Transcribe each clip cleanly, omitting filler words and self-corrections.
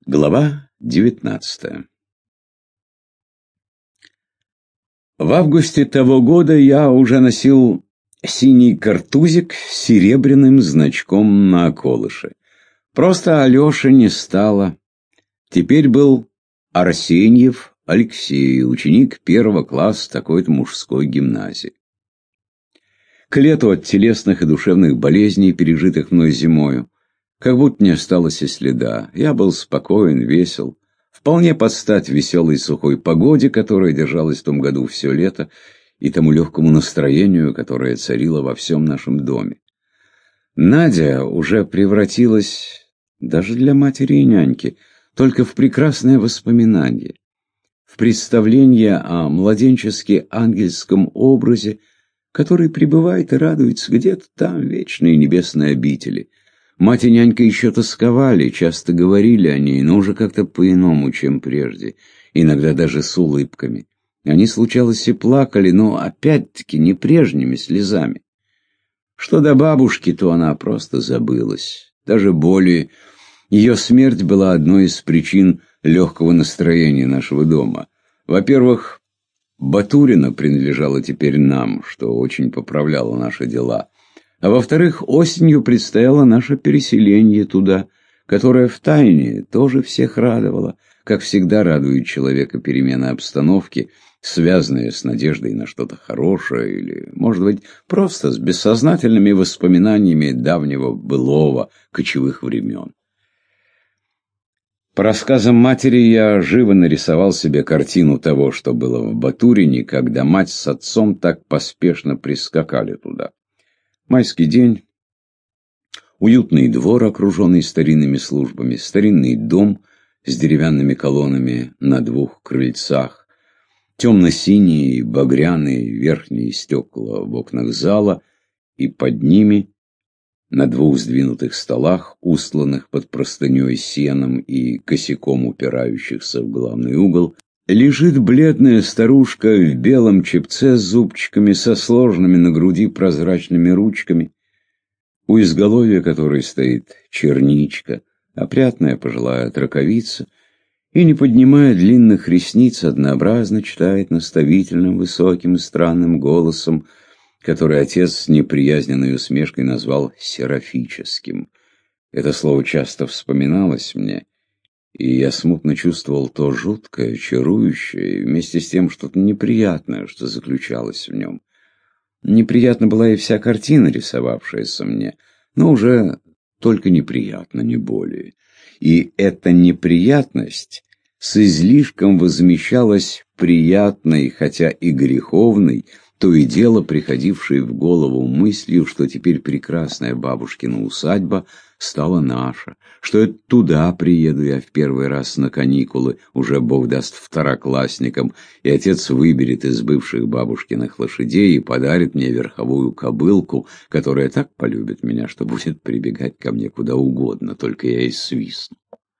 Глава 19. В августе того года я уже носил синий картузик с серебряным значком на околыше. Просто Алеши не стало. Теперь был Арсеньев Алексей, ученик первого класса такой-то мужской гимназии. К лету от телесных и душевных болезней, пережитых мной зимою, как будто не осталось и следа. Я был спокоен, весел, вполне под стать веселой сухой погоде, которая держалась в том году все лето, и тому легкому настроению, которое царило во всем нашем доме. Надя уже превратилась, даже для матери и няньки, только в прекрасное воспоминание, в представление о младенчески-ангельском образе, который пребывает и радуется где-то там, в вечной небесной обители. Мать и нянька еще тосковали, часто говорили о ней, но уже как-то по-иному, чем прежде, иногда даже с улыбками. Они, случалось, и плакали, но опять-таки не прежними слезами. Что до бабушки, то она просто забылась. Даже более. Ее смерть была одной из причин легкого настроения нашего дома. Во-первых, Батурина принадлежала теперь нам, что очень поправляло наши дела. А во-вторых, осенью предстояло наше переселение туда, которое втайне тоже всех радовало, как всегда радует человека перемена обстановки, связанная с надеждой на что-то хорошее или, может быть, просто с бессознательными воспоминаниями давнего былого кочевых времен. По рассказам матери я живо нарисовал себе картину того, что было в Батурине, когда мать с отцом так поспешно прискакали туда. Майский день, уютный двор, окруженный старинными службами, старинный дом с деревянными колоннами на двух крыльцах, темно-синие и багряные верхние стекла в окнах зала, и под ними, на двух сдвинутых столах, устланных под простыней сеном и косяком упирающихся в главный угол, лежит бледная старушка в белом чепце с зубчиками, со сложными на груди прозрачными ручками, у изголовья которой стоит черничка, опрятная пожилая траковица, и, не поднимая длинных ресниц, однообразно читает наставительным, высоким и странным голосом, который отец с неприязненной усмешкой назвал серафическим. Это слово часто вспоминалось мне, и я смутно чувствовал то жуткое, чарующее, и вместе с тем что-то неприятное, что заключалось в нем. Неприятна была и вся картина, рисовавшаяся мне, но уже только неприятно, не более. И эта неприятность с излишком возмещалась приятной, хотя и греховной, то и дело приходившей в голову мыслью, что теперь прекрасная бабушкина усадьба стала наша, что это туда приеду я в первый раз на каникулы, уже Бог даст второклассникам, и отец выберет из бывших бабушкиных лошадей и подарит мне верховую кобылку, которая так полюбит меня, что будет прибегать ко мне куда угодно, только я и свистну.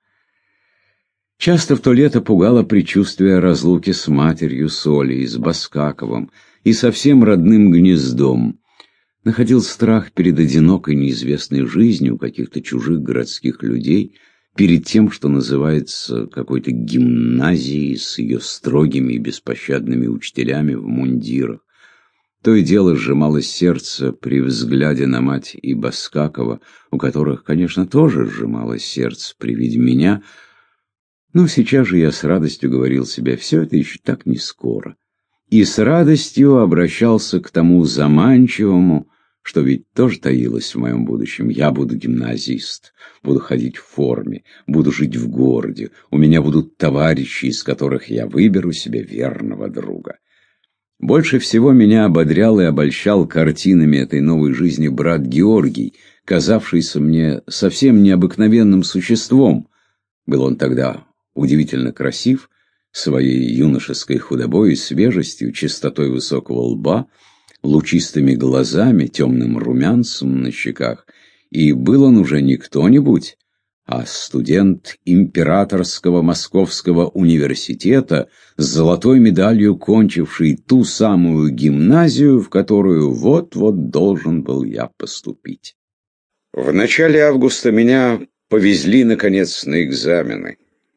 Часто в то лето пугало предчувствие разлуки с матерью, с Олей, с Баскаковым и со всем родным гнездом. Находил страх перед одинокой неизвестной жизнью каких-то чужих городских людей, перед тем, что называется какой-то гимназией с ее строгими и беспощадными учителями в мундирах. То и дело сжималось сердце при взгляде на мать и Баскакова, у которых, конечно, тоже сжималось сердце при виде меня, но сейчас же я с радостью говорил себе, все это еще так не скоро. И с радостью обращался к тому заманчивому, что ведь тоже таилось в моем будущем. Я буду гимназист, буду ходить в форме, буду жить в городе, у меня будут товарищи, из которых я выберу себе верного друга. Больше всего меня ободрял и обольщал картинами этой новой жизни брат Георгий, казавшийся мне совсем необыкновенным существом. Был он тогда удивительно красив, своей юношеской худобой и свежестью, чистотой высокого лба, лучистыми глазами, темным румянцем на щеках, и был он уже не кто-нибудь, а студент Императорского Московского университета с золотой медалью, кончивший ту самую гимназию, в которую вот-вот должен был я поступить. В начале августа меня повезли, наконец, на экзамены.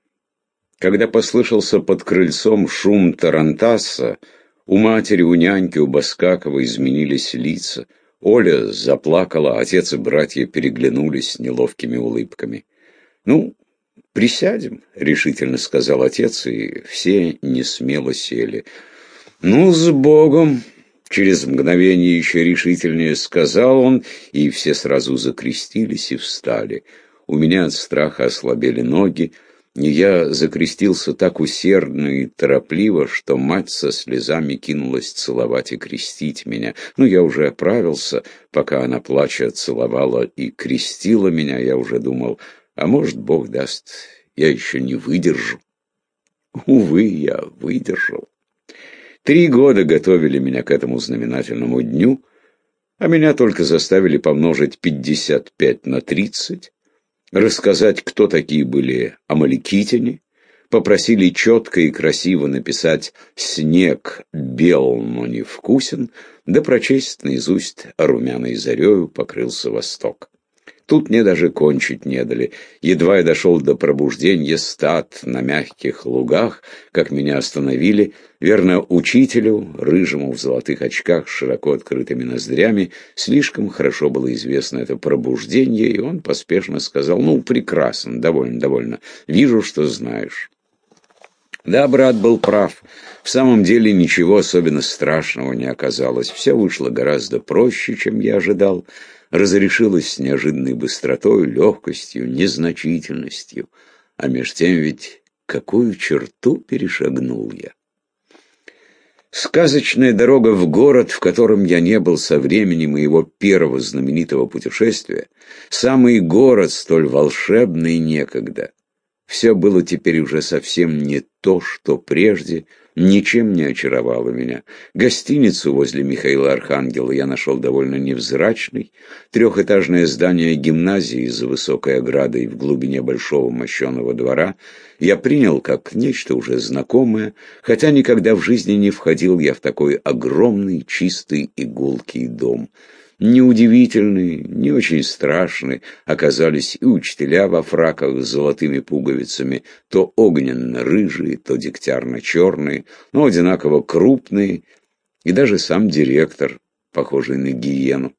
Когда послышался под крыльцом шум тарантаса, у матери, у няньки, у Баскакова изменились лица. Оля заплакала, отец и братья переглянулись с неловкими улыбками. «Ну, присядем», — решительно сказал отец, и все несмело сели. «Ну, с Богом!» — через мгновение еще решительнее сказал он, и все сразу закрестились и встали. У меня от страха ослабели ноги, и я закрестился так усердно и торопливо, что мать со слезами кинулась целовать и крестить меня. Ну, я уже оправился, пока она, плача, целовала и крестила меня, я уже думал, а может, Бог даст, я еще не выдержу. Увы, я выдержал. 3 года готовили меня к этому знаменательному дню, а меня только заставили помножить 55 на 30, рассказать, кто такие были амаликитяне, попросили четко и красиво написать «Снег бел, но не вкусен», да прочесть наизусть «Румяной зарею покрылся восток». Тут мне даже кончить не дали. Едва я дошел до пробуждения стад на мягких лугах, как меня остановили. Верно, учителю, рыжему в золотых очках с широко открытыми ноздрями, слишком хорошо было известно это пробуждение, и он поспешно сказал: «Ну, прекрасно, довольно, довольно. Вижу, что знаешь». Да, брат был прав. В самом деле ничего особенно страшного не оказалось. Все вышло гораздо проще, чем я ожидал. Разрешилось с неожиданной быстротой, легкостью, незначительностью. А меж тем ведь какую черту перешагнул я? Сказочная дорога в город, в котором я не был со времени моего первого знаменитого путешествия, самый город столь волшебный некогда. Все было теперь уже совсем не то, что прежде, ничем не очаровало меня. Гостиницу возле Михаила Архангела я нашел довольно невзрачной. 3-этажное здание гимназии за высокой оградой в глубине большого мощеного двора я принял как нечто уже знакомое, хотя никогда в жизни не входил я в такой огромный, чистый и гулкий дом. Неудивительны, не очень страшны оказались и учителя во фраках с золотыми пуговицами, то огненно-рыжие, то дегтярно-черные, но одинаково крупные, и даже сам директор, похожий на гиену.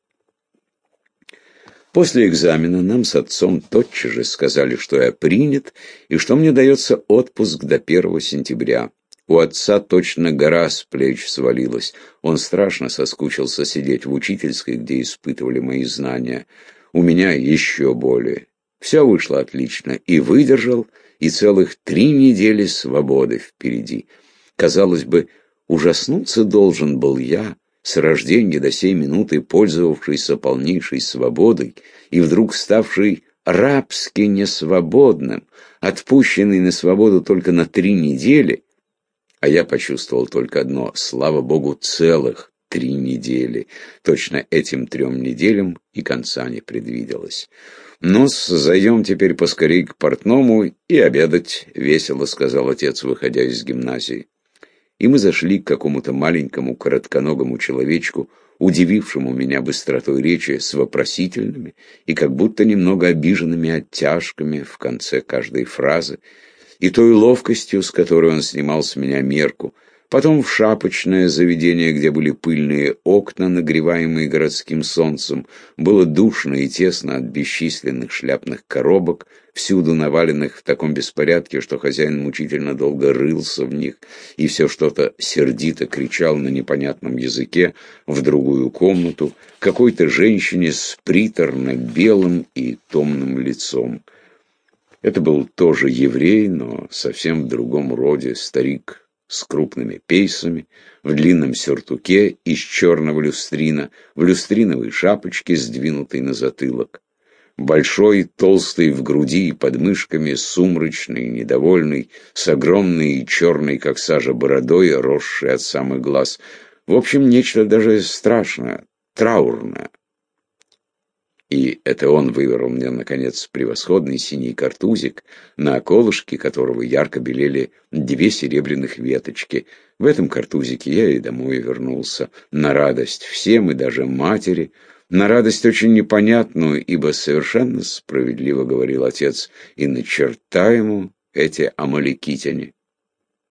После экзамена нам с отцом тотчас же сказали, что я принят, и что мне дается отпуск до 1 сентября. У отца точно гора с плеч свалилась. Он страшно соскучился сидеть в учительской, где испытывали мои знания. У меня еще более. Все вышло отлично. И выдержал, и целых 3 недели свободы впереди. Казалось бы, ужаснуться должен был я, с рождения до сей минуты пользовавшийся полнейшей свободой, и вдруг ставший рабски несвободным, отпущенный на свободу только на 3 недели, а я почувствовал только одно: слава Богу, целых 3 недели. Точно этим 3 неделям и конца не предвиделось. «Ну-с, зайдем теперь поскорей к портному и обедать», — весело сказал отец, выходя из гимназии. И мы зашли к какому-то маленькому коротконогому человечку, удивившему меня быстротой речи с вопросительными и как будто немного обиженными оттяжками в конце каждой фразы, и той ловкостью, с которой он снимал с меня мерку, потом в шапочное заведение, где были пыльные окна, нагреваемые городским солнцем, было душно и тесно от бесчисленных шляпных коробок, всюду наваленных в таком беспорядке, что хозяин мучительно долго рылся в них, и все что-то сердито кричал на непонятном языке в другую комнату, какой-то женщине с приторно-белым и томным лицом. Это был тоже еврей, но совсем в другом роде, старик с крупными пейсами, в длинном сюртуке из черного люстрина, в люстриновой шапочке, сдвинутой на затылок. Большой, толстый в груди и под мышками, сумрачный, недовольный, с огромной и черной, как сажа, бородой, росшей от самых глаз. В общем, нечто даже страшное, траурное. И это он выбрал мне, наконец, превосходный синий картузик, на околышке которого ярко белели 2 серебряных веточки. В этом картузике я и домой вернулся, на радость всем и даже матери, на радость очень непонятную, ибо совершенно справедливо говорил отец, и на черта ему эти амаликитяне.